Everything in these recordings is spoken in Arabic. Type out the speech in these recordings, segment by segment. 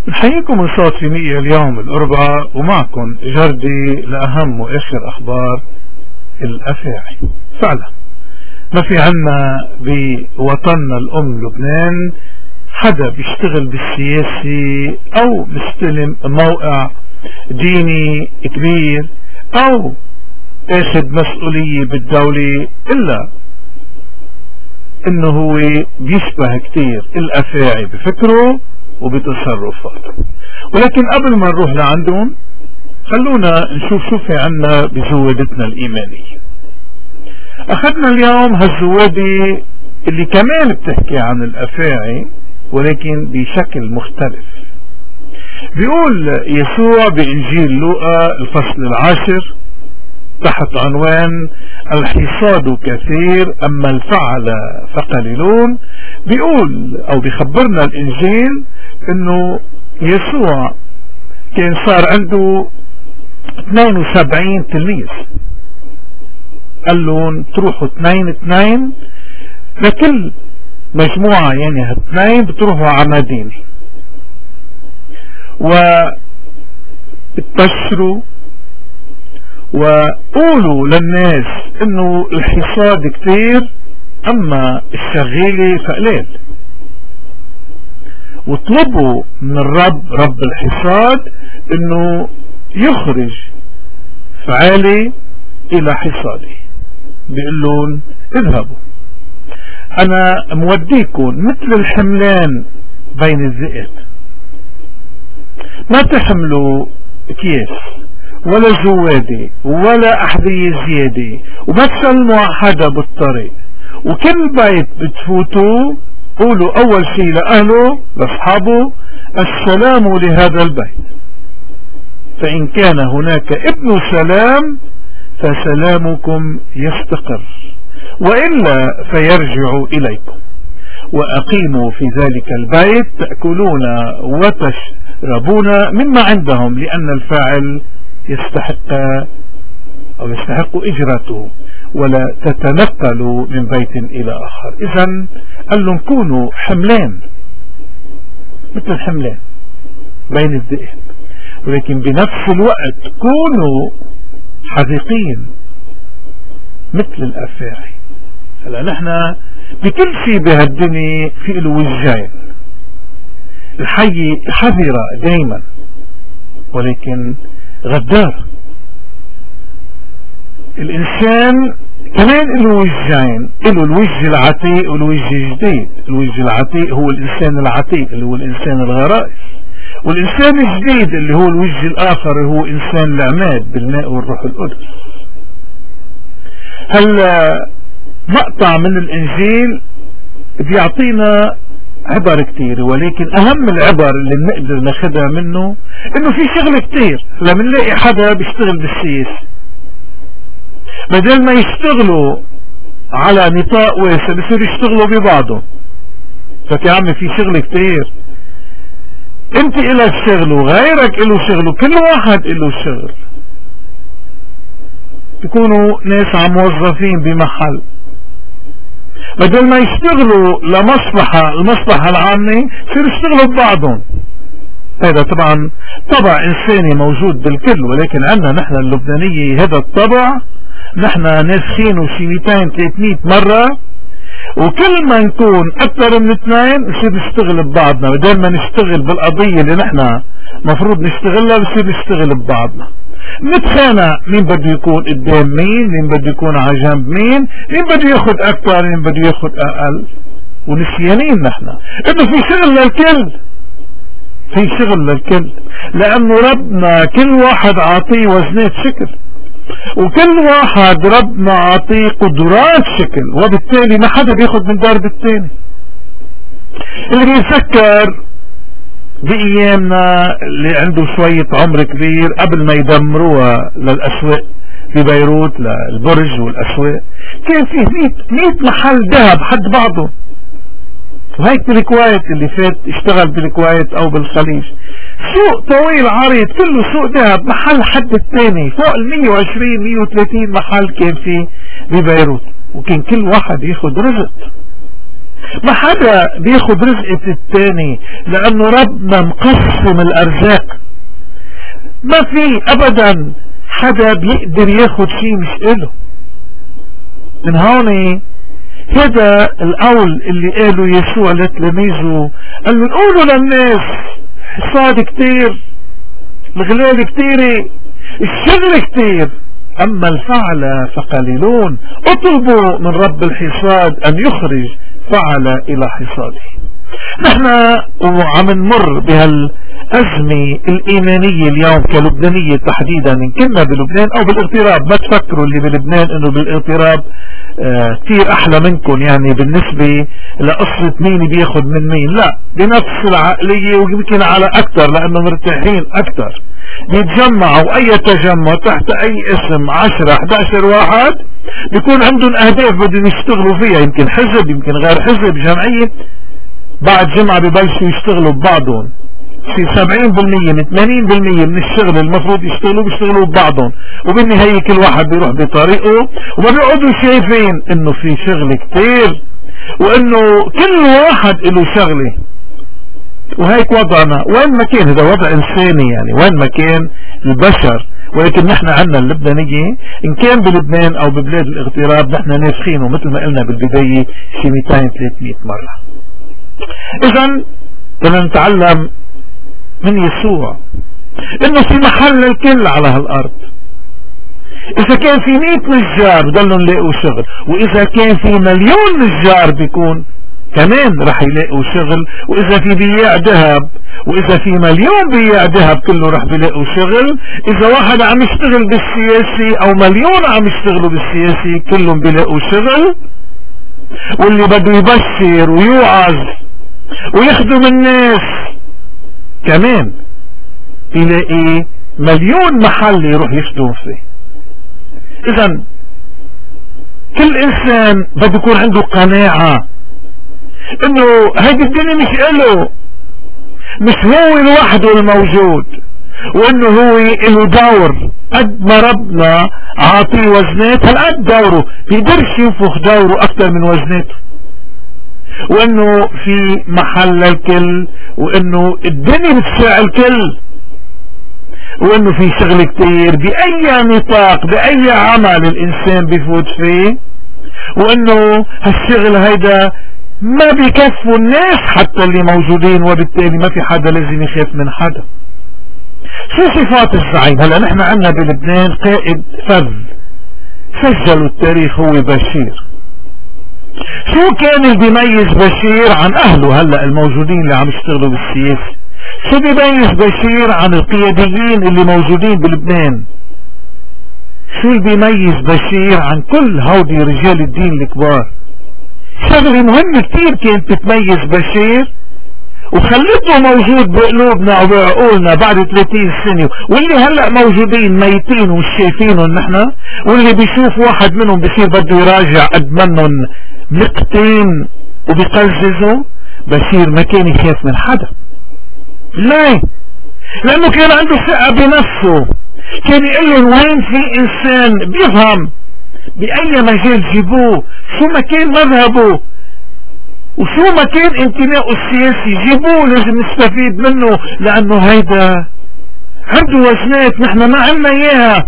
نحييكم من صوت في مئة اليوم الأربعاء، ومعكم جردي لأهم وآخر أخبار الأفاعي. فعلا ما في عنا بوطننا الأم لبنان حدا بيشتغل بالسياسي أو مستلم موقع ديني كبير أو اخذ مسؤولية بالدولة إلا إنه هو بيشبه كتير الأفاعي بفكره وبتصرفاته. ولكن قبل ما نروح لعندهم خلونا نشوف شو في عنا بزوادتنا الإيمانية. أخذنا اليوم هالزوادة اللي كمان بتحكي عن الأفاعي ولكن بشكل مختلف. بيقول يسوع بإنجيل لوقا الفصل 10 تحت عنوان الحصاد كثير أما الفعل فقليلون، بيقول أو بيخبرنا الإنجيل إنه يسوع كان صار عنده 72 تلميذ، قال لهم تروحوا 2 لكل مجموعة، يعني 2 بتروحوا على مدينة وبتبشروا وقولوا للناس انه الحصاد كتير اما الشغيلة فقليل، واطلبوا من الرب رب الحصاد انه يخرج فعالي الى حصاده. بيقول لهم اذهبوا انا موديكم مثل الحملان بين الذئاب، ما تحملوا اكياس ولا زوادة ولا أحذية زيادة وما تسلموا حدا بالطريق، وكل بيت بتفوتوا قولوا أول شيء لأهله لأصحابه السلام لهذا البيت، فإن كان هناك ابن سلام فسلامكم يستقر وإلا فيرجع إليكم، وأقيموا في ذلك البيت تأكلون وتشربون مما عندهم لأن الفاعل يستحق إجرته ولا تتنقلوا من بيت إلى آخر. إذن قال لهم كونوا حملان مثل الحملان بين الذئاب، ولكن بنفس الوقت كونوا حذقين مثل الأفاعي. هلا نحن بكل شيء بهالدنيا في له وجهين، الحي حذرة دايما ولكن غدار. الإنسان كمان له وجهين، له الوجه العتيق والوجه الجديد. الوجه العتيق هو الإنسان العتيق اللي هو الإنسان الغرائز، والإنسان الجديد اللي هو الوجه الآخر هو إنسان العماد بالماء والروح القدس. هلا مقطع من الإنجيل بيعطينا عبر كتير، ولكن اهم العبر اللي بنقدر ناخدها منه انه في شغل كتير. لما نلاقي حدا بيشتغل بالسياسة بدل ما يشتغلوا على نطاق واسع بصير يشتغلوا ببعضهم. فيا عمي في شغل كتير، انت الك شغل وغيرك له شغل وكل واحد له شغل. بيكونوا ناس عم موظفين بمحل بدل ما يشتغلوا المصلحة العامة يصيروا يشتغلوا ببعضهم. هذا طبعا طبع انساني موجود بالكل، ولكن عندنا نحن اللبنانية هذا الطبع نحن ناسخينه شي 200-300 مرة، وكل ما نكون اكثر من 2 نصير نشتغل ببعضنا بدل ما نشتغل بالقضية اللي نحن مفروض نشتغلها بصير نشتغل ببعضنا. نتخانق مين بده يكون قدام مين بده يكون على جنب مين بده ياخد اكثر مين بده ياخد اقل، ونسيانين نحن انه في شغل للكل، في شغل للكل، لانه ربنا كل واحد عاطيه وزنات شكل وكل واحد ربنا عاطيه قدرات شكل، وبالتالي ما حدا بياخد من درب الثاني. اللي بيفكر بأيامنا اللي عنده شوية عمر كبير قبل ما يدمروها للأسواق ببيروت للبرج والأسواق كان فيه 100 محل ذهب حد بعضه، وهيك بالكويت اللي فات اشتغل بالكويت او بالخليج سوق طويل عريض كله سوق ذهب محل حد الثاني فوق 120-130 محل كان فيه ببيروت، وكان كل واحد ياخد رزق. ما حدا بياخد رزقة التاني، لانه ربنا مقسم الارزاق. ما في ابدا حدا بيقدر ياخد شيء مش إله. من هون هذا القول اللي قاله يسوع لتلاميذه، قال له قولوا للناس حصاد كتير، الغلال كتيرة، الشغل كتير، اما الفعل فقليلون، اطلبوا من رب الحصاد ان يخرج فعل الى حصاده. نحن وعم نمر بهالأزمة الإيمانية اليوم كلبنانية تحديدا، إن كنا بلبنان أو بالاغتراب. ما تفكروا اللي بلبنان إنه بالاغتراب كتير أحلى منكم، يعني بالنسبة لقصة مين بياخد من مين، لا، بنفس العقلية ويمكن على أكتر، لأنه مرتاحين أكتر. بيتجمعوا أي تجمع تحت أي اسم 10-11 واحد، بيكون عندهم أهداف بدهم يشتغلوا فيها، يمكن حزب، يمكن غير حزب، جمعية. بعد جمعة ببلشوا يشتغلوا ببعضهم. في 70% من 80% من الشغل المفروض بيشتغلوا ببعضهم، وبالنهاية كل واحد بيروح بطريقه، وما بيقعدوا شايفين انه في شغل كتير، وانه كل واحد له شغله. وهيك وضعنا وين ما كان، هذا وضع انساني يعني وين ما كان البشر. ولكن نحن عندنا اللبنانية ان كان بلبنان او ببلاد الاغتراب نحن نافخينه مثل ما قلنا بالبداية شي 200-300 مرة. اذا بدنا نتعلم من يسوع انه في محل الكل على هالارض. اذا كان في 100 نجار ضلوا يلاقوا شغل، واذا كان في 1,000,000 نجار بيكون كمان رح يلاقوا شغل، واذا في بياع ذهب، واذا في 1,000,000 بياع ذهب كله رح بيلاقوا شغل. اذا واحد عم يشتغل بالسياسي او 1,000,000 عم يشتغلوا بالسياسي كلهم بيلاقوا شغل. واللي بده يبشر ويوعظ ويخدم الناس كمان يلاقي 1,000,000 محل يروح يخدم فيه. اذا كل انسان بده يكون عنده قناعة انه هيدي الدنيا مش له، مش هو لوحده الموجود، وانه هو له دور. قد ما ربنا عاطيه وزنات هالقد دوره، بيقدرش ينفخ دوره اكتر من وزناته، وانه في محل الكل، وانه الدنيا بتساع الكل، وانه في شغل كتير باي نطاق باي عمل الانسان بيفوت فيه، وانه هالشغل هيدا ما بيكفوا الناس حتى اللي موجودين، وبالتالي ما في حدا لازم يخاف من حدا. شو صفات الزعيم؟ هلا نحن عندنا بلبنان قائد فذ سجلوا التاريخ هو بشير. شو كان اللي بيميز بشير عن اهله هلا الموجودين اللي عم يشتغلوا بالسياسة؟ شو بيميز بشير عن القياديين اللي موجودين بلبنان؟ شو اللي بيميز بشير عن كل هودي رجال الدين الكبار؟ شغلة مهمة كتير كانت بتميز بشير وخلته موجود بقلوبنا وبعقولنا بعد 30 سنة، واللي هلأ موجودين ميتين ومش شايفينهم نحن، واللي بيشوف واحد منهم بصير بده يراجع قد منهم مقتين وبيقززوا. بشير ما كان يخاف من حدا. ليه؟ لأنه كان عنده ثقة بنفسه، كان يقول لهم وين في إنسان بيفهم بأي مجال جيبوه، شو ما كان مذهبه وشو ما كان انتمائه السياسي جيبوه، لازم نستفيد منه، لأنه هيدا عنده وزنات نحن ما عنا إياها.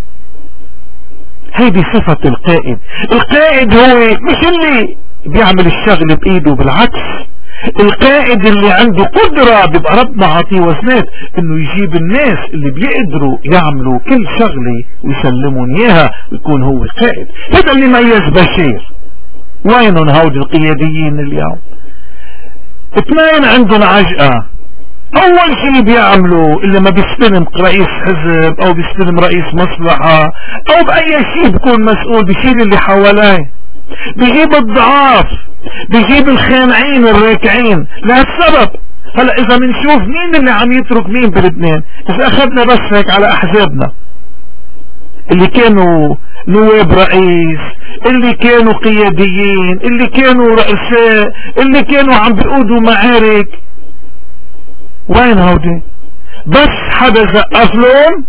هيدي صفة القائد. القائد هو مش اللي بيعمل الشغل بإيده، بالعكس القائد اللي عنده قدرة بيبقى ربنا عطيه وزنات انه يجيب الناس اللي بيقدروا يعملوا كل شغلة ويسلمون اياها ويكون هو القائد. هذا اللي ميز بشير. وينهم هود القياديين اليوم؟ اثنين عندهم عجقة. اول شيء بيعملوا اللي ما بيستلم رئيس حزب او بيستلم رئيس مصلحة او باي شيء بيكون مسؤول، بيشيل اللي حواليه، بيجيب الضعاف، بيجيب الخانعين الراكعين. لهالسبب هلا اذا بنشوف مين اللي عم يترك مين بلبنان، اذا اخذنا بس هيك على احزابنا اللي كانوا نواب رئيس، اللي كانوا قياديين، اللي كانوا رؤساء، اللي كانوا عم بيقودوا معارك، وين هودي؟ بس حدا زقف لهم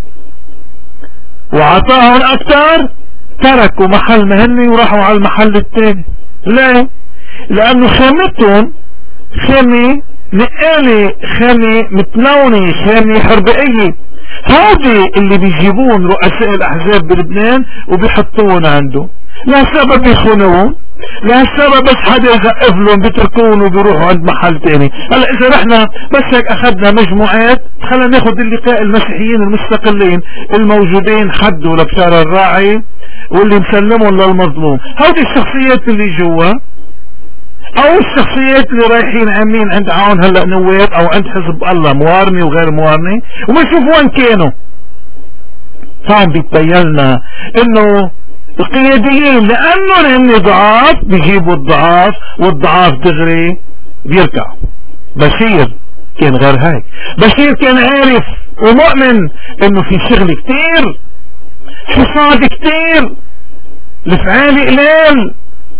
وعطاهم اكتر، تركوا محل مهني وراحوا على المحل التاني. ليه؟ لانه خامتهم خامة نقالة، خامة متلونة، خامة حربائية. هذه اللي بيجيبون رؤساء الاحزاب بلبنان وبيحطون عنده، لا سبب يخونون، لا سبب بس حدا يزقف لهم بتركون وبيروحوا عند محل تاني. هلا اذا رحنا بس هيك اخذنا مجموعات، خلينا ناخذ اللقاء المسيحيين المستقلين الموجودين حدوا لبشار الراعي واللي مسلمهم للمظلوم. هودي الشخصيات اللي جوا او الشخصيات اللي رايحين عاملين عند عون هلا نواب او عند حزب الله موارني وغير موارني، وبنشوف وين كانوا. فهم بيتبين لنا انه القياديين لانه هن ضعاف بيجيبوا الضعاف، والضعاف دغري بيركعوا. بشير كان غير هيك، بشير كان عارف ومؤمن انه في شغل كتير، حصاد كتير، الافعال قلال،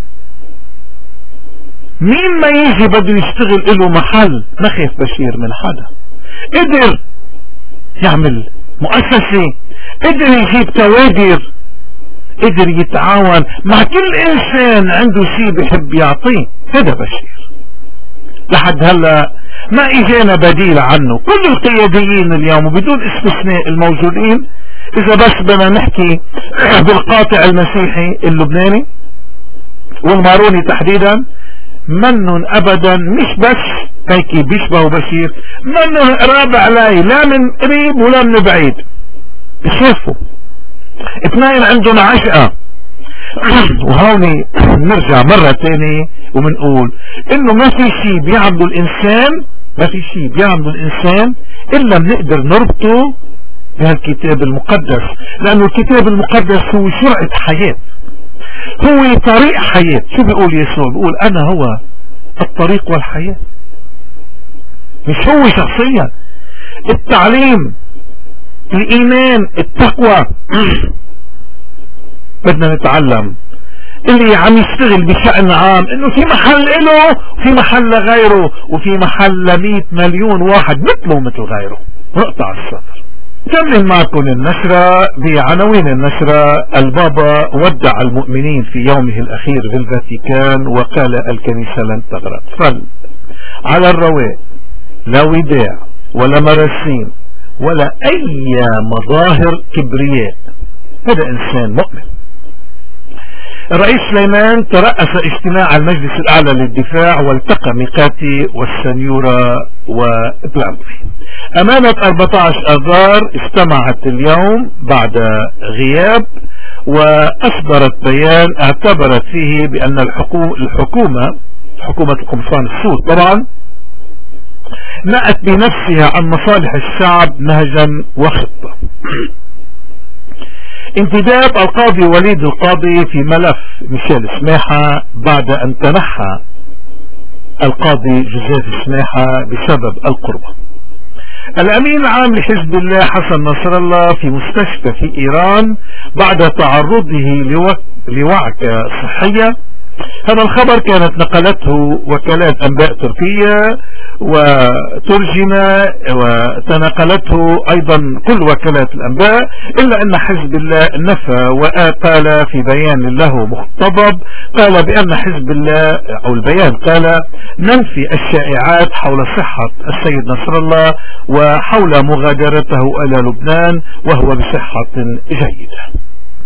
مين ما يجي بده يشتغل له محل. ما خاف بشير من حدا، قدر يعمل مؤسسة، قدر يجيب كوادر، قدر يتعاون مع كل انسان عنده شيء بيحب يعطيه. هذا بشير لحد هلا ما اجانا بديل عنه. كل القياديين اليوم وبدون استثناء الموجودين، اذا بس بدنا نحكي بالقاطع المسيحي اللبناني والماروني تحديدا، منن ابدا مش بس هيك بيشبهوا بشير، منن قراب علي لا من قريب ولا من بعيد. بشوفوا اثنين عندهم عشقة. وهوني نرجع مرة تاني ومنقول انه ما في شيء بيعمله الانسان، ما في شيء بيعمله الانسان الا بنقدر نربطه بهالكتاب المقدس، لانه الكتاب المقدس هو شرعة حياة، هو طريق حياة. شو بيقول يسوع؟ بيقول انا هو الطريق والحياة، مش هو شخصيا. التعليم، الايمان، التقوى بدنا نتعلم. اللي عم يشتغل بشأن عام انه في محل له وفي محل لغيره، وفي محل ل100 مليون واحد مثله مثل غيره. نقطع السطر. كمل معكم النشرة بعناوين النشرة. البابا ودع المؤمنين في يومه الأخير في الفاتيكان وقال الكنيسة لن تغرق. على الرواق، لا وداع ولا مراسيم ولا أي مظاهر كبرياء. هذا إنسان مؤمن. الرئيس سليمان ترأس اجتماع المجلس الأعلى للدفاع والتقى ميقاتي والسنيورة وبلامبري. أمانة 14 آذار استمعت اليوم بعد غياب وأصدرت بيان اعتبرت فيه بأن حكومة القمصان السود طبعا نأت بنفسها عن مصالح الشعب نهجا وخطة. انتداب القاضي وليد القاضي في ملف ميشيل سماحة بعد ان تنحى القاضي جوزيف سماحة بسبب القربة. الامين العام لحزب الله حسن نصر الله في مستشفى في ايران بعد تعرضه لوعكة صحية. هذا الخبر كانت نقلته وكالات انباء تركية وترجم وتنقلته ايضا كل وكالات الانباء، الا ان حزب الله نفى وقال في بيان له مختضب، قال بان حزب الله او البيان قال ننفي الشائعات حول صحة السيد نصر الله وحول مغادرته الى لبنان وهو بصحة جيدة.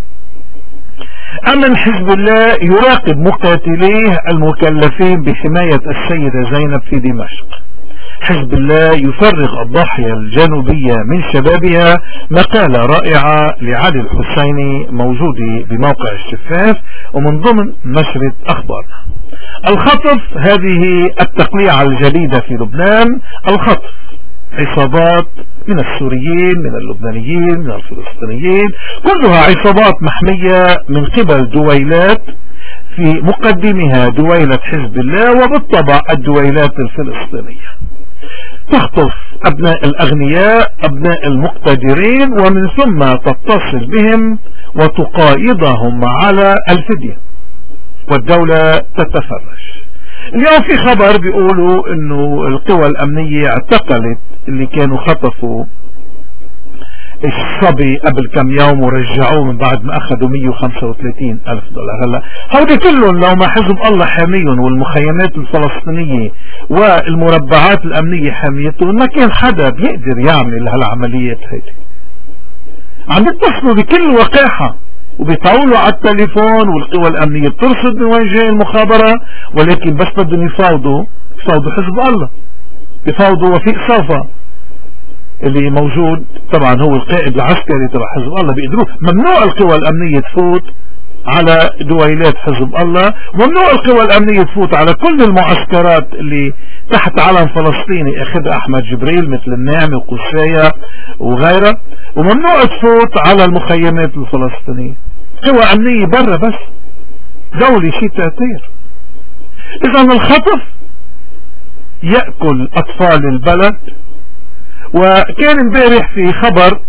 أما حزب الله يراقب مقاتليه المكلفين بحماية السيدة زينب في دمشق. حزب الله يفرغ الضاحية الجنوبية من شبابها، مقالة رائعة لعلي الحسيني موجودة بموقع الشفاف ومن ضمن نشرة أخبارنا. الخطف، هذه التقليعة الجديدة في لبنان. الخطف عصابات من السوريين، من اللبنانيين، من الفلسطينيين، كلها عصابات محمية من قبل دويلات، في مقدمها دويلة حزب الله وبالطبع الدويلات الفلسطينية. تخطف أبناء الأغنياء، أبناء المقتدرين، ومن ثم تتصل بهم وتقايضهم على الفدية والدولة تتفرج. اليوم في خبر بيقولوا انه القوى الامنية اعتقلت اللي كانوا خطفوا الصبي قبل كم يوم ورجعوه من بعد ما اخذوا 135,000 دولار. هلا هودي كلهم لو ما حزب الله حاميهم والمخيمات الفلسطينية والمربعات الامنية حاميتهم ما كان حدا بيقدر يعمل هالعمليات هيدي. عم يتصلوا بكل وقاحة وبيطولوا على التليفون والقوى الامنية بترصد من وين جاي المخابرة، ولكن بس بدهم يفاوضوا حزب الله، بيفاوضوا وفيق صافا اللي موجود طبعا هو القائد العسكري تبع حزب الله. بيقدروا ممنوع القوى الامنية تفوت على دويلات حزب الله، وممنوع القوى الامنية تفوت على كل المعسكرات اللي تحت علم فلسطيني اخذها احمد جبريل مثل الناعمة وقصاية وغيرها، وممنوع تفوت على المخيمات الفلسطينية. قوى امنية برا بس، دولة شي تأثير. اذا الخطف يأكل اطفال البلد. وكان امبارح في خبر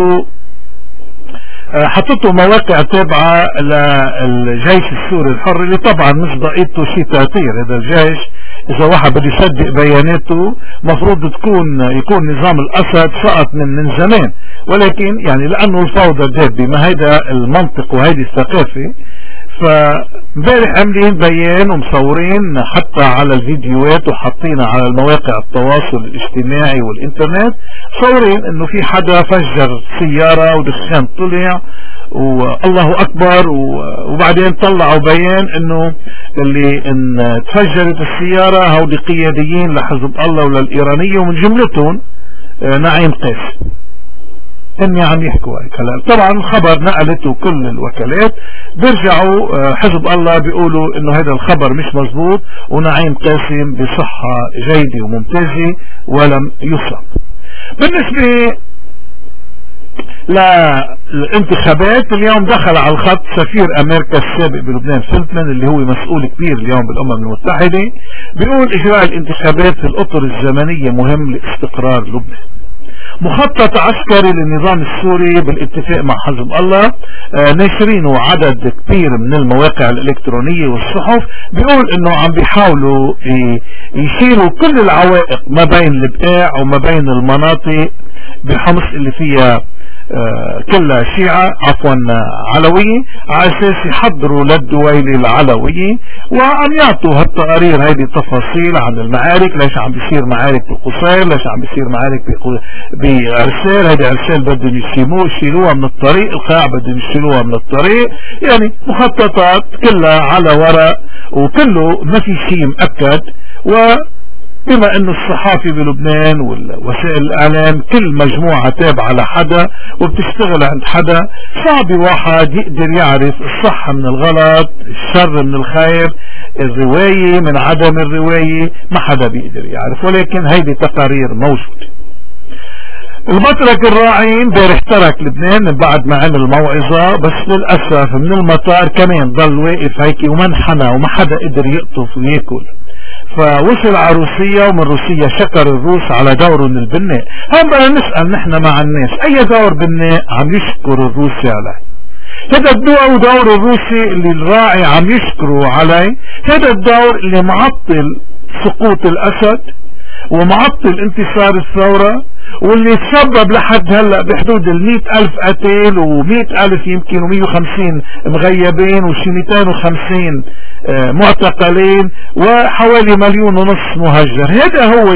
حطته مواقع تابعة للجيش السوري الحر اللي طبعا مصداقيته شيء تأثير. هذا الجيش اذا واحد بده يصدق بياناته مفروض يكون نظام الاسد سقط من زمان، ولكن يعني لانه الفوضى دابة ما هيدا المنطق وهيدي الثقافة، فامبارح عاملين بيان ومصورين حتى على الفيديوهات وحاطينها على المواقع التواصل الاجتماعي والانترنت، صورين انه في حدا فجر سيارة ودخان طلع والله اكبر، وبعدين طلعوا بيان انه اللي ان تفجرت السيارة هودي قياديين لحزب الله وللإيرانية ومن جملتهم نعيم قاسم. اني عم يحكوا هيك. هلا طبعا الخبر نقلته كل الوكالات، بيرجعوا حزب الله بيقولوا انه هذا الخبر مش مزبوط ونعيم قاسم بصحة جيدة وممتازة ولم يصاب. بالنسبة للانتخابات اليوم دخل على الخط سفير امريكا السابق بلبنان فيلتمان اللي هو مسؤول كبير اليوم بالامم المتحدة، بيقول اجراء الانتخابات في الاطر الزمنية مهم لاستقرار لبنان. مخطط عسكري للنظام السوري بالاتفاق مع حزب الله، ناشرينه عدد كبير من المواقع الالكترونية والصحف، بيقول انه عم بيحاولوا يشيلوا كل العوائق ما بين البقاع وما بين المناطق بحمص اللي فيها كلها شيعة علوية، على اساس يحضروا للدويلة العلوية، وعم يعطوا هالتقارير هيدي تفاصيل عن المعارك، ليش عم بيصير معارك بالقصير، ليش عم بيصير معارك بعرسال، هيدي عرسال بدهم يشيلوها من الطريق، القاع بدهم يشيلوها من الطريق، يعني مخططات كلها على ورق وكله ما في شيء مؤكد. بما انه الصحافي بلبنان والوسائل الاعلام كل مجموعة تابعة لحدا وبتشتغل عند حدا، صعب واحد يقدر يعرف الصح من الغلط، الشر من الخير، الرواية من عدم الرواية، ما حدا بيقدر يعرف، ولكن هيدي تقارير موجودة. المترك الراعي امبارح ترك لبنان من بعد ما عمل موعظة، بس للأسف من المطار كمان ضل واقف هيك وما انحنى وما حدا قدر يقطف وياكل. فوصل على روسيا، ومن روسيا شكر الروس على دورهم البناء. هون بدنا نسأل نحن مع الناس اي دور بناء عم يشكر الروسي عليه؟ هذا الدور الروسي اللي الراعي عم يشكروا عليه، هذا الدور اللي معطل سقوط الاسد ومعطل انتصار الثورة، واللي تسبب لحد هلأ بحدود 100,000 قتيل و100,000 يمكن و150 مغيبين وشي 250 معتقلين وحوالي 1.5 مليون مهجر. هذا هو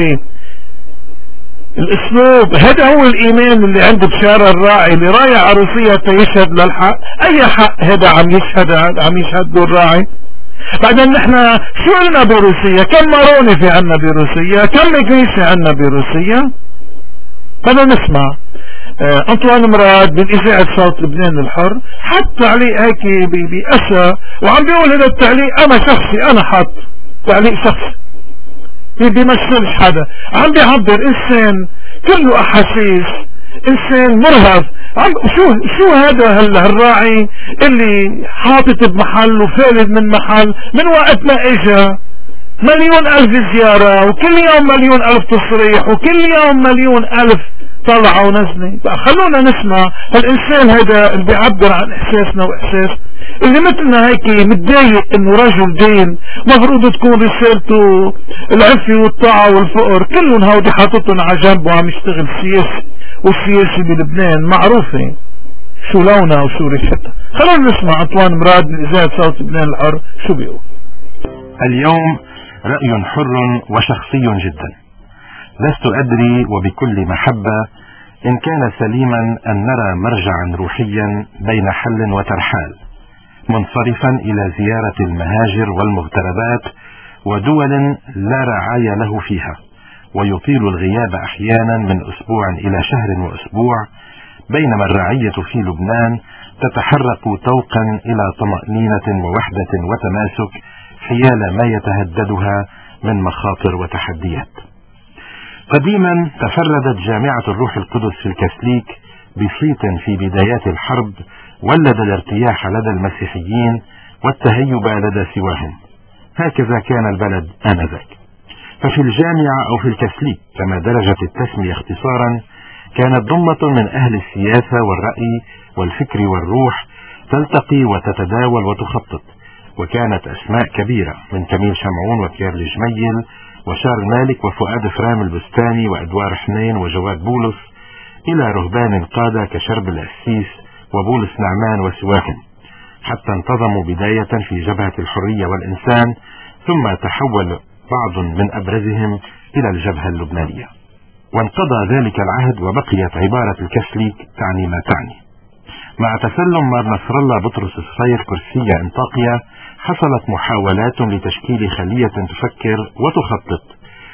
الاسلوب، هذا هو الايمان اللي عند بشار الراعي اللي رايح على روسيا تيشهد للحق. اي حق هذا عم يشهد له الراعي؟ بعدين نحن شو قلنا بروسيا؟ كم ماروني في عنا بروسيا؟ كم مكنيسة عنا بروسيا؟ بدنا نسمع انطوان مراد من اذاعة صوت لبنان الحر حط تعليق هيك بأسى، وعم بيقول هذا التعليق انا شخصي، انا حط تعليق شخصي بيمثلش حدا، عم بيعبر انسان كله احاسيس، انسان مرهف. شو هذا الراعي اللي حاطط بمحل وفالد من محل من وقت ما اجا 1,000,000 زيارة، وكل يوم 1,000,000 تصريح، وكل يوم 1,000,000 طلعوا ونزلوا. خلونا نسمع هالإنسان هذا اللي بيعبر عن إحساسنا وإحساس اللي مثلنا هيك متضايق إنه رجل دين مفروض تكون رسالته العفة والطاعة والفقر، كلهم هودي حاططهم على جنب وعم يشتغل سياسي والسياسي بلبنان معروفة شو لونها وشو ريحتها. خلونا نسمع عطوان مراد من إذاعة صوت لبنان الحر شو بيقول. اليوم رأي حر وشخصي جدا، لست أدري وبكل محبة إن كان سليما أن نرى مرجعا روحيا بين حل وترحال، منصرفا إلى زيارة المهاجر والمغتربات ودول لا رعاية له فيها، ويطيل الغياب أحيانا من أسبوع إلى شهر وأسبوع، بينما الرعية في لبنان تتحرك طوقا إلى طمأنينة ووحدة وتماسك حيال ما يتهددها من مخاطر وتحديات. قديما تفردت جامعة الروح القدس في الكاثوليك بصيت في بدايات الحرب ولد الارتياح لدى المسيحيين والتهيب لدى سواهم. هكذا كان البلد آنذاك. ففي الجامعة أو في الكاثوليك كما درجت التسمية اختصارا كانت ضمة من أهل السياسة والرأي والفكر والروح تلتقي وتتداول وتخطط، وكانت أسماء كبيرة من كميل شمعون وكيرل جميل وشارل مالك وفؤاد فرام البستاني وأدوار حنين وجواد بولس إلى رهبان قادة كشرب الأسيس وبولس نعمان وسواهم، حتى انتظموا بداية في جبهة الحرية والإنسان، ثم تحول بعض من أبرزهم إلى الجبهة اللبنانية. وانقضى ذلك العهد وبقيت عبارة الكاثوليك تعني ما تعني. مع تسلم مار نصر الله بطرس الصير كرسي انطاقيا حصلت محاولات لتشكيل خلية تفكر وتخطط،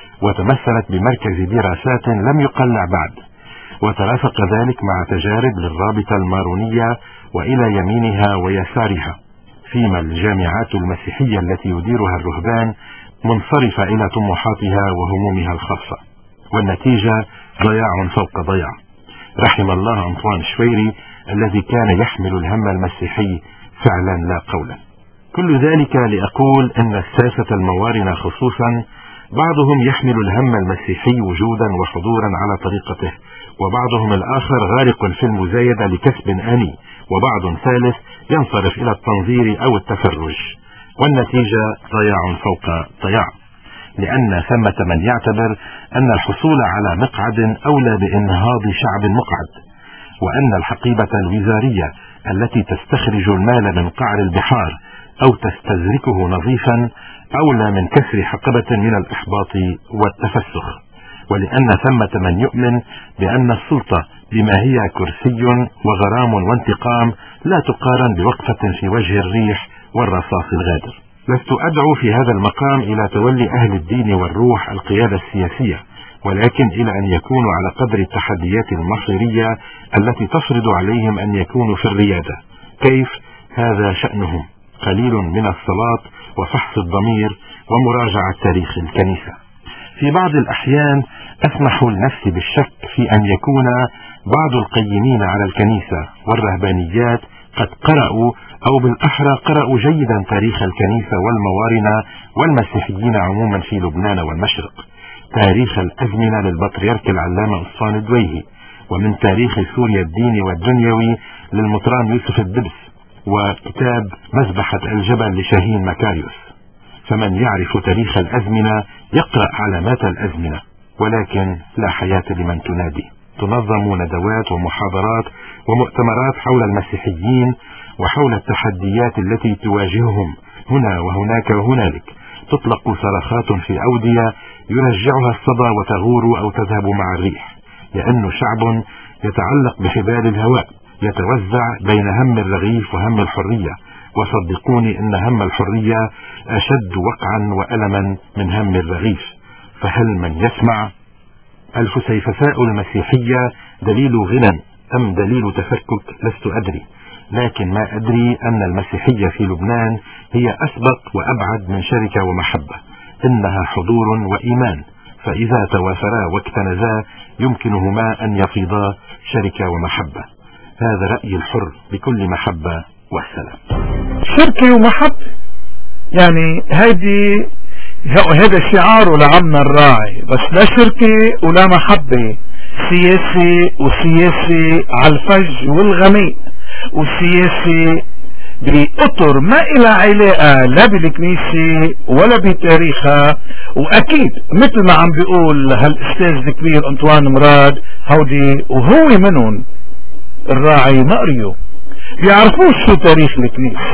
وتمثلت بمركز دراسات لم يقلع بعد، وترافق ذلك مع تجارب للرابطة المارونية وإلى يمينها ويسارها، فيما الجامعات المسيحية التي يديرها الرهبان منصرفة إلى طموحاتها وهمومها الخاصة، والنتيجة ضياع فوق ضياع. رحم الله أنطوان شويري الذي كان يحمل الهم المسيحي فعلا لا قولا. كل ذلك لأقول أن الساسة الموارنة خصوصا بعضهم يحمل الهم المسيحي وجودا وحضورا على طريقته، وبعضهم الآخر غارق في المزايدة لكسب آني، وبعض ثالث ينصرف إلى التنظير أو التفرج، والنتيجة ضياع فوق ضياع، لأن ثمة من يعتبر أن الحصول على مقعد أولى بإنهاض شعب مقعد، وأن الحقيبة الوزارية التي تستخرج المال من قعر البحار أو تستزركه نظيفا أولى من كسر حقبة من الإحباط والتفسخ، ولأن ثمة من يؤمن بأن السلطة بما هي كرسي وغرام وانتقام لا تقارن بوقفة في وجه الريح والرصاص الغادر. لست أدعو في هذا المقام إلى تولي أهل الدين والروح القيادة السياسية، ولكن إلى أن يكونوا على قدر التحديات المصيرية التي تفرض عليهم أن يكونوا في الريادة. كيف؟ هذا شأنهم. قليل من الصلاة وفحص الضمير ومراجعة تاريخ الكنيسة. في بعض الأحيان أسمح لنفسي بالشك في أن يكون بعض القيمين على الكنيسة والرهبانيات قد قرأوا أو بالأحرى قرأوا جيدا تاريخ الكنيسة والموارنة والمسيحيين عموما في لبنان والمشرق، تاريخ الأزمنة للبطريرك العلامة أسطان الدويهي، ومن تاريخ سوريا الديني والدنيوي للمطران يوسف الدبس، وكتاب مذبحة الجبل لشاهين مكاريوس. فمن يعرف تاريخ الأزمنة يقرأ علامات الأزمنة، ولكن لا حياة لمن تنادي. تنظم ندوات ومحاضرات ومؤتمرات حول المسيحيين وحول التحديات التي تواجههم هنا وهناك وهنالك، تطلق صرخات في أودية يرجعها الصدى وتغور أو تذهب مع الريح، لأنه شعب يتعلق بحبال الهواء، يتوزع بين هم الرغيف وهم الحرية، وصدقوني أن هم الحرية أشد وقعا وألما من هم الرغيف. فهل من يسمع؟ الفسيفساء المسيحية دليل غنى أم دليل تفكك؟ لست أدري، لكن ما أدري أن المسيحية في لبنان هي أسبق وأبعد من شركة ومحبة، إنها حضور وإيمان، فإذا توافرا واكتنزا يمكنهما أن يفيضا شركة ومحبة. هذا رأي الحر بكل محبة والسلام. شركة ومحبة، يعني هذا شعار لعمنا الراعي، بس لا شركة ولا محبة، سياسي وسياسي على الفج والغميق، وسياسي بأطر ما إلى علاقة لا بالكنيسة ولا بتاريخها. وأكيد مثل ما عم بيقول هالأستاذ الكبير أنطوان مراد هودي وهو منهم الراعي مقريو بيعرفوش شو تاريخ الكنيسة.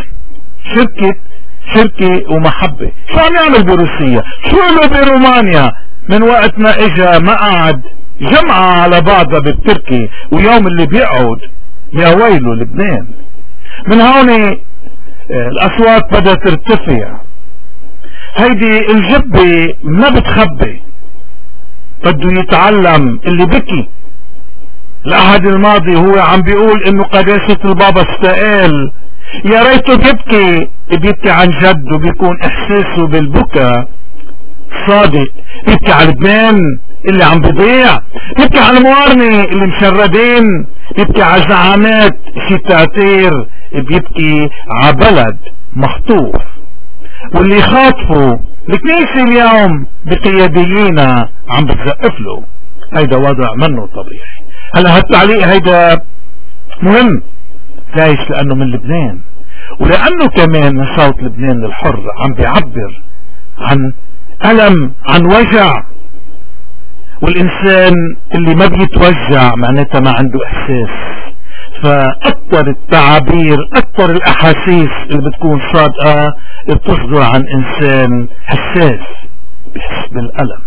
شركة ومحبة. شو عم يعمل بروسيا؟ شو له برومانيا من وقت ما اجا ما قعد جمعة على بعضها بالتركي، ويوم اللي بيقعد يا ويله لبنان. من هون الاصوات بدأت ترتفع. هيدي الجبة ما بتخبي، بده يتعلم اللي بكي. الأحد الماضي هو عم بيقول انه قداسة البابا استقال، يا ريته بيبكي عن جد وبيكون احساسه بالبكاء صادق. بيبكي على لبنان اللي عم بيضيع، بيبكي على الموارنة اللي مشردين، بيبكي على زعامات شتاتير، بيبكي على بلد مخطوف. واللي خاطفوا الكنيسة اليوم بقياديينا عم بتزقف له. هيدا وضع منه طبيعي. هلا هالتعليق هيدا مهم ليش؟ لانه من لبنان، ولانه كمان من صوت لبنان الحر عم بيعبر عن ألم، عن وجع. والإنسان اللي ما بيتوجع معناتها ما عنده إحساس. فأكثر التعابير، أكثر الأحاسيس اللي بتكون صادقة بتصدر عن إنسان حساس بحس بالألم.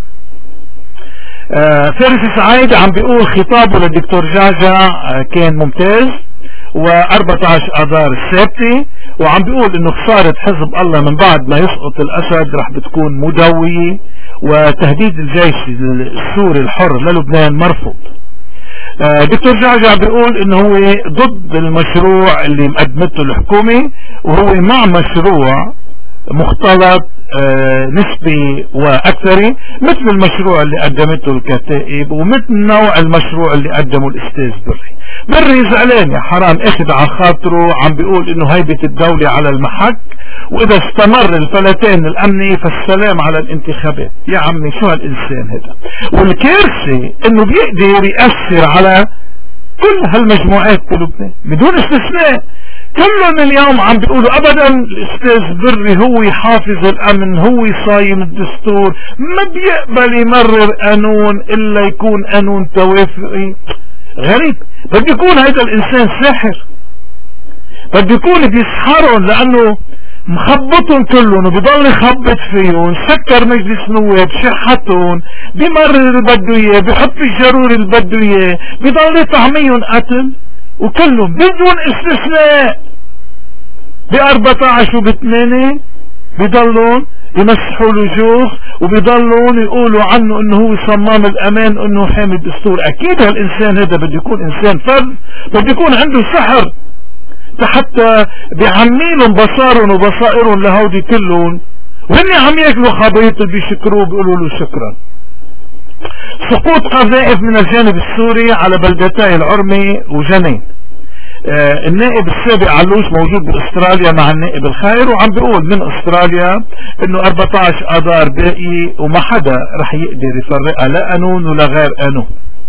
فارس سعيد عم بيقول خطابه للدكتور جعجع كان ممتاز، و14 آذار السابتة، وعم بيقول انه خسارة حزب الله من بعد ما يسقط الاسد رح بتكون مدوية، وتهديد الجيش السوري الحر للبنان مرفوض. دكتور جعجع بيقول انه هو ضد المشروع اللي مقدمته الحكومة، وهو مع مشروع مختلط نسبي واكثري مثل المشروع اللي قدمته الكتائب، ومثل نوع المشروع اللي قدمه الاستاذ بري زعلان يا حرام اخذ على خاطره. عم بيقول انه هيبة الدولة على المحك، واذا استمر الفلتان الامني فالسلام على الانتخابات. يا عمي شو هالانسان هذا؟ والكارثة انه بيقدر يأثر على كل هالمجموعات بلبنان بدون استثناء. كلهم اليوم عم بيقولوا ابدا الاستاذ بري هو يحافظ الامن، هو يصاين الدستور، ما بيقبل يمرر قانون الا يكون قانون توافقي. غريب. بده يكون هذا الانسان ساحر، بده يكون بيسحرهم لانه مخبطهم كلهم وبيضل يخبط فيهم، سكر مجلس نواب، شحتهم، بيمرر اللي بده اياه، بيحط الجرور اللي بده اياه، بيضل يطعميهم قتل، وكلهم بدون استثناء ب14 وب8 بيضلون يمسحوا له جوخ، وبيضلون يقولوا عنه انه هو صمام الامان، انه حامي الدستور. اكيد هالانسان هذا بده يكون انسان فرد، بده يكون عنده سحر حتى بيعميلهم بصارهم وبصائرهم لهودي كلهم، وهن عم ياكلوا خبيط بيشكروه بيقولوا له شكرا. سقوط قذائف من الجانب السوري على بلدتي العرمي وجنين. النائب السابق علوش موجود باستراليا مع النائب الخير، وعم بيقول من استراليا انه 14 اذار باقي وما حدا رح يقدر يفرقها لا قانون ولا غير قانون.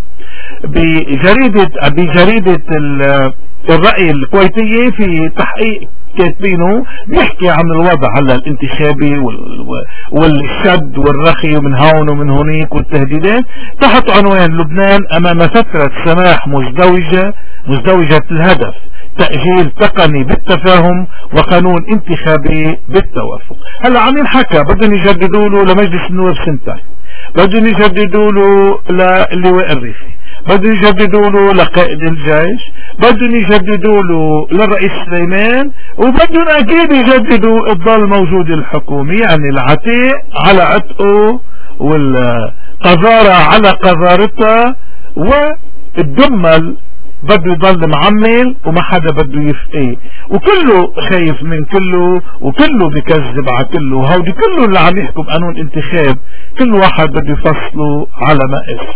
بجريدة الرأي الكويتية في تحقيق كاتبينه بيحكي عن الوضع هلا الانتخابي والشد والرخي ومن هون ومن هونيك والتهديدات، تحت عنوان لبنان امام فترة سماح مزدوجة الهدف، تأجيل تقني بالتفاهم وقانون انتخابي بالتوافق. هلا عم ينحكى بدهم يجددوا له لمجلس النواب سنتين، بدهم يجددوا له للواء الريفي، بدهم يجددوا له لقائد الجيش، بدهم يجددوا له للرئيس سليمان، وبدهم اكيد يجددوا الضل موجود الحكومي. يعني العتيق على عتقه والقذارة على قذارتها، والدمل بده يضل معمل وما حدا بده يفقيه، وكله خايف من كله، وكله بكذب على كله. هودي كله اللي عم يحكوا بقانون انتخاب كل واحد بده يفصله على مقاس.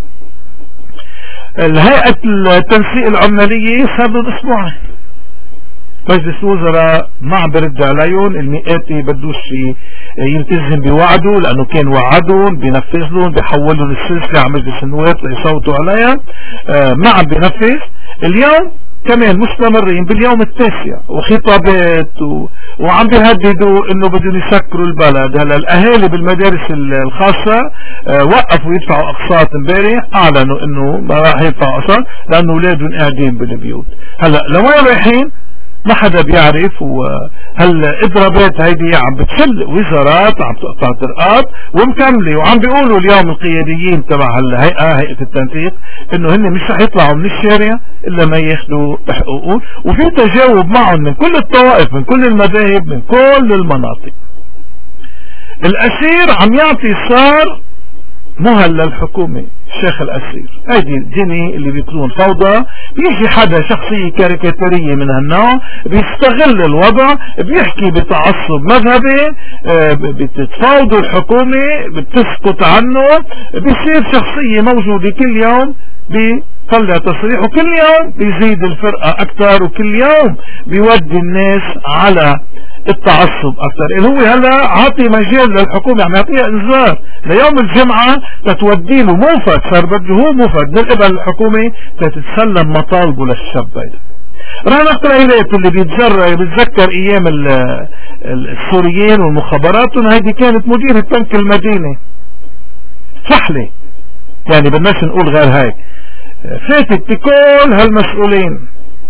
الهيئة التنسيق العمالية صار اسبوعين مجلس الوزراء ما عم برد عليهم، المئاتي بدوش يلتزم بوعده لانه كان وعدهم بينفذ لهم، بيحولوا السلسلة على مجلس النواب ليصوتوا عليها، ما عم بينفذ. اليوم كمان مستمرين باليوم التاسع وخطابات وعم بيهددوا انه بدهم يسكروا البلد. هلا الاهالي بالمدارس الخاصة وقفوا يدفعوا اقساط امبارح، اعلنوا انه ما راح يدفعوا اقساط لانه اولادهم قاعدين بالبيوت. هلا لوين رايحين ما حدا بيعرف. وهالاضرابات هيدي عم بتشل وزارات، عم تقطع طرقات ومكمله، وعم بيقولوا اليوم القياديين تبع هيئة التنسيق انه هن مش رح يطلعوا من الشارع الا ما ياخذوا حقوقهم، وفي تجاوب معهم من كل الطوائف، من كل المذاهب، من كل المناطق. الاسير عم يعطي صار مهلل حكومي، الشيخ الاسير. هيدي الجني اللي بيكون فوضى، بيجي حدا شخصية كاريكاتيرية من هالنوع بيستغل الوضع، بيحكي بتعصب مذهبي، بتتفاوضوا الحكومة، بتسقط عنه، بيصير شخصية موجودة كل يوم بيطلع تصريح، وكل يوم بيزيد الفرقة اكتر، وكل يوم بيودي الناس على التعصب اكثر. اللي هو هلا عاطي مجال للحكومة، عم يعطيها انذار ليوم الجمعة تتودي له موفد، صار بده هو موفد من قبل الحكومة تتسلم مطالبه للشاب هيدا. رانا قليلات اللي بيتذكر ايام السوريين والمخابرات، هيدي كانت مديرة بنك المدينة فحلة، يعني بدناش نقول غير هيك، فاتت بكل هالمسؤولين،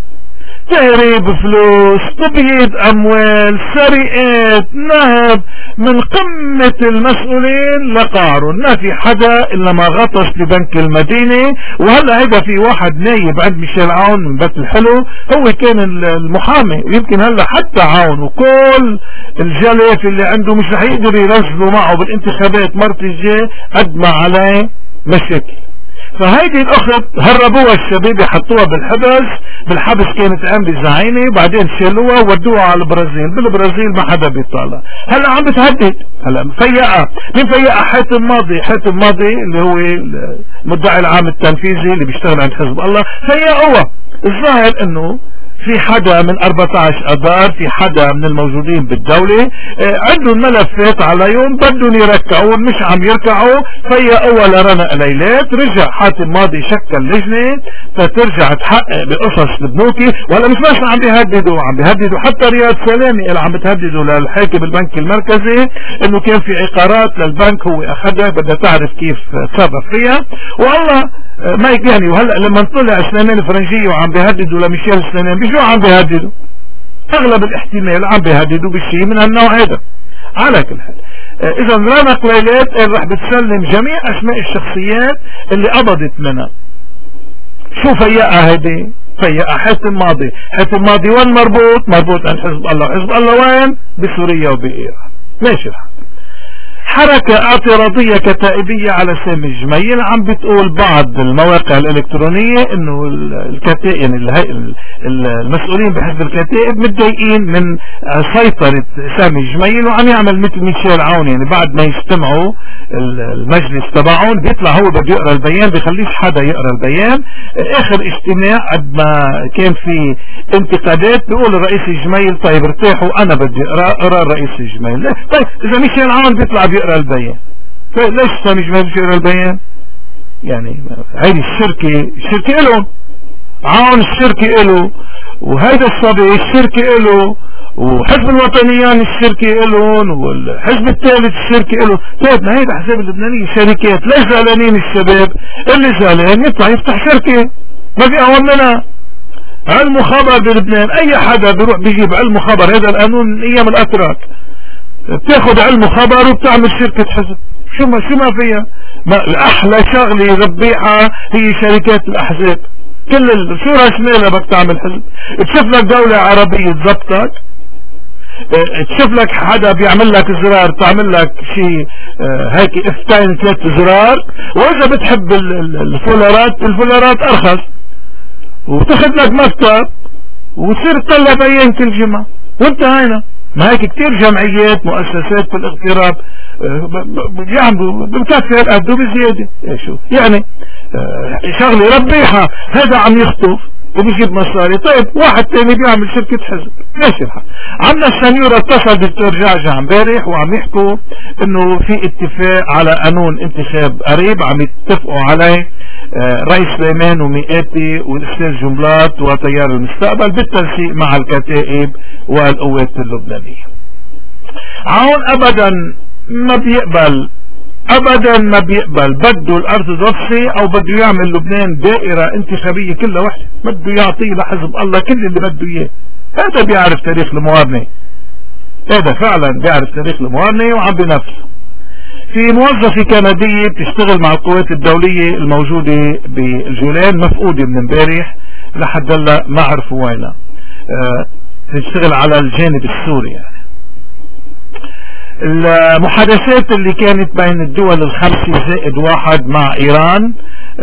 تهريب فلوس، تبييض اموال، سرقات، نهب، من قمة المسؤولين لقعرهم. ما في حدا الا ما غطس ببنك المدينة. وهلا هيدا في واحد نايب عند ميشيل عون من بيت الحلو، هو كان المحامي، ويمكن هلا حتى عون وكل الجلاف اللي عنده مش رح يقدر يرزلوا معه بالانتخابات مرة الجاي قد ما عليه مشاكل. فهيدي الاخت هربوها الشباب، حطوها بالحبس كانت عامله زعينه، بعدين شالوها وودوها على البرازيل. بالبرازيل ما حدا بيطالع. هلا عم بتهدد، هلا مفيقه. مين فيقه؟ حاتم ماضي اللي هو المدعي العام التنفيذي اللي بيشتغل عند حزب الله، فيقوها. الظاهر انه في حدا من 14 اذار، في حدا من الموجودين بالدولة عندهم ملفات على يوم بدهم يركعوا، مش عم يركعوا، فهي اول رنا ليلات. رجع حاتم ماضي شكل لجنة فترجع تحقق بقصص البنوكي. وهلا مش بس عم بيهددوا حتى رياض سلامي اللي عم بتهددوا للحاكم البنك المركزي انه كان في عقارات للبنك هو اخذها، بدها تعرف كيف تصرف فيها. والله ما يعني. وهلا لما طلع سليمان الفرنجية وعم بيهددوا لميشيل سليمان، بشو عم بيهددوا؟ اغلب الاحتمال عم بيهددوا بشيء من هالنوع هذا. على كل حال اذا رانا قليلات رح بتسلم جميع اسماء الشخصيات اللي قبضت منها. شو فيقها هيدي؟ فيقها حاتم ماضي وين مربوط عند حزب الله. حزب الله وين؟ بسوريا وبإيران. ماشي الحال. حركة اعتراضية كتائبية على سامي الجميل. عم بتقول بعض المواقع الالكترونية انه الكتائب المسؤولين بحزب الكتائب متضايقين من سيطرة سامي الجميل، وعم يعمل مثل ميشيل عون، يعني بعد ما يجتمعوا المجلس تبعهم بيطلع هو بده يقرا البيان، بيخليش حدا يقرا البيان. اخر اجتماع قد ما كان في انتقادات بيقول الرئيس الجميل طيب ارتاحوا انا بدي اقرا الرئيس الجميل. طيب اذا ميشيل عون بيطلع بيقرا البيان، ليش سامي الجميل مش يقرا البيان؟ يعني هيدي الشركة إلهم، عون الشركة إله، وهيدا الصبي الشركة إله، وحزب الوطنيان الشركة إلهم، والحزب الثالث الشركة إله. طيب ما هيدا حساب اللبنانية شركات. ليش زعلانين الشباب؟ اللي زعلان يطلع يفتح شركة، ما في أهون منها. علم خبر بلبنان اي حدا بيروح بيجيب علم خبر، هذا القانون من ايام الاتراك، بتاخد علم خبر وبتعمل شركة حزب. شو ما فيها؟ ما احلى شغلة ربيعها هي شركات الاحزاب. كل شو راس مالها بدك تعمل حزب؟ تشوف لك دولة عربية تزبطك، تشوف لك حدا بيعمل لك زرار تعمل لك شيء هيك افتين 3 زرار، واذا بتحب الفولارات ارخص، وتاخذ لك مكتب وتصير تطلع بيان كل جمعة وانتهينا. ما هيك كتير جمعيات مؤسسات في الاغتراب بيعملوا بكفي هالقد وبزيادة. شو يعني شغلة ربيحة، هذا عم يخطف وبيجيب مصاري. طيب واحد تاني بيعمل شركة حزب، ماشي الحال. عمنا السنيورة اتصل دكتور جعجع امبارح وعم يحكوا انه في اتفاق على قانون انتخاب قريب عم يتفقوا عليه رئيس سليمان ومئاتي والاستاذ جنبلاط وتيار المستقبل بالتنسيق مع الكتائب والقوات اللبنانية. عون ابدا ما بيقبل، بده الارض ضفة او بده يعمل لبنان دائرة انتخابية كلها وحدة، بده يعطيه لحزب الله كل اللي بده اياه. هذا بيعرف تاريخ الموارنة، هذا فعلا بيعرف تاريخ الموارنة وعم بنفسه. في موظفة كندية بتشتغل مع القوات الدولية الموجودة بالجولان، مفقودة من امبارح لحد هلا ما عرفوا وينها، تشتغل على الجانب السوري. يعني المحادثات اللي كانت بين الدول الخمسة زائد واحد مع ايران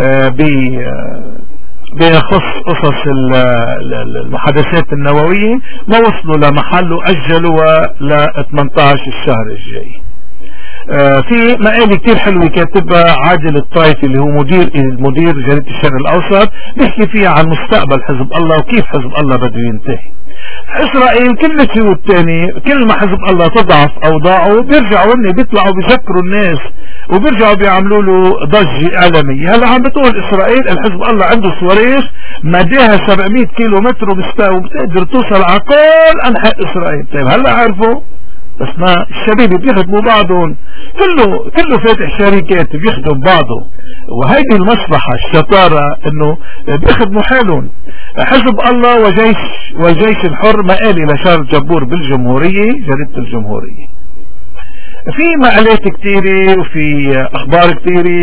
بيخص قصص المحادثات النووية ما وصلوا لمحل وأجلوا ل 18 الشهر الجاي. في مقالة كتير حلوة كاتبها عادل الطائفي اللي هو مدير جريدة الشرق الأوسط، بيحكي فيها عن مستقبل حزب الله وكيف حزب الله بده ينتهي. إسرائيل كل شيء والتاني كل ما حزب الله تضعف أوضاعه بيرجعوا بيطلعوا بيذكروا الناس وبيرجعوا بيعملوا له ضجة إعلامية. هلا عم بتقول إسرائيل الحزب الله عنده صواريخ مداها 700 كيلو متر وبتقدر توصل على كل أنحاء إسرائيل. طيب هلا عرفوا، بس ما الشباب بيخدموا بعضهم، كله فاتح شركات بيخدم بعضه، وهيدي المصلحة الشطارة انه بيخدموا حالهم. حزب الله والجيش الحر مقالي لشارل جبور بالجمهورية، جريدة الجمهورية. في مقالات كتيرة وفي اخبار كتيرة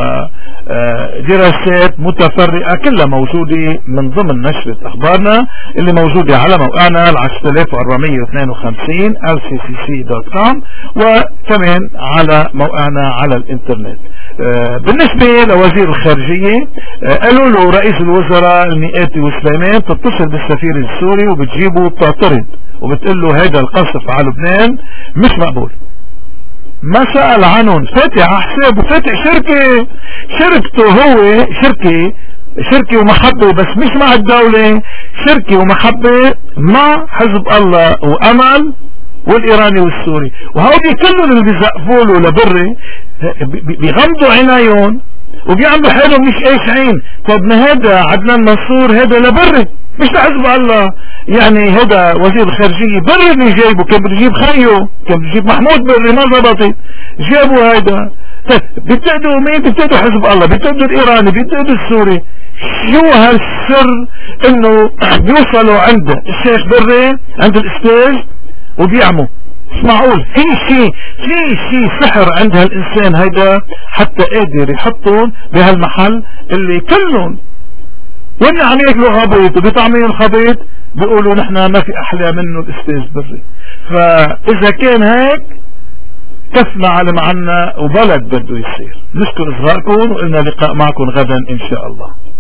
ودراسات متفرقة كلها موجودة من ضمن نشرة اخبارنا اللي موجودة على موقعنا 10452 lccc.com وكمان على موقعنا على الانترنت. بالنسبة لوزير الخارجية قالوا له رئيس الوزراء المئاتي وسليمان تتصل بالسفير السوري وبتجيبه وبتعترض وبتقول له هذا القصف على لبنان مش مقبول. ما سأل عنهم، فاتح حسابه، فاتح شركته هو شركة ومحبة، بس مش مع الدولة، شركة ومحبة مع حزب الله وأمل والإيراني والسوري. وهودي كلهم اللي بيزقفوا له لبري بيغمضوا عنايهم وبيعملوا حالهم مش ايش عين. طب ما هذا عدنان منصور هذا لبري مش لحزب الله، يعني هذا وزير الخارجية بري اللي جايبه، كان بده يجيب خيو، كان بده يجيب محمود بري، ما ضبطت، جابوا هذا. بيبتعدوا مين؟ بيبتعدوا حزب الله، بيبتعدوا الإيراني، بيبتعدوا السوري. شو هالسر انه بيوصلوا عند الشيخ بري عند الاستاذ وبيعموا؟ مش معقول. في شيء سحر عند هالانسان هيدا حتى قادر يحطهم بهالمحل اللي كلهم وين عم ياكلوا خبيط وبيطعمين خبيط بيقولوا نحن ما في احلى منه الاستاذ بري. فاذا كان هيك كفنا على معنا وبلد بده يصير. نشكر اصغائكم وقلنا لقاء معكم غدا ان شاء الله.